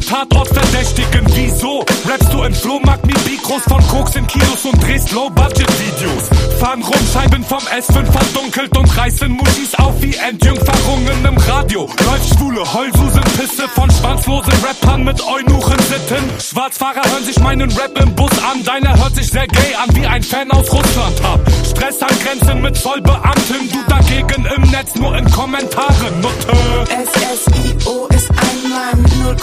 Tatort verdächtigen. Wieso rappst du im Flohmarkt mit Mikros von Koks in Kinos und drehst Low-Budget-Videos? Fahren rum, Scheiben vom S5 verdunkelt und reißen Muschis auf wie Entjungferungen im Radio. Läuft schwule Heulsusen-Pisse von schwanzlosen Rappern mit Eunuchen-Sitten. Schwarzfahrer hören sich meinen Rap im Bus an, deiner hört sich sehr gay an, wie ein Fan aus Russland. Hab Stress an Grenzen mit Zollbeamten, du dagegen im Netz nur in Kommentaren. Nutte. SSIO ist ein Mann,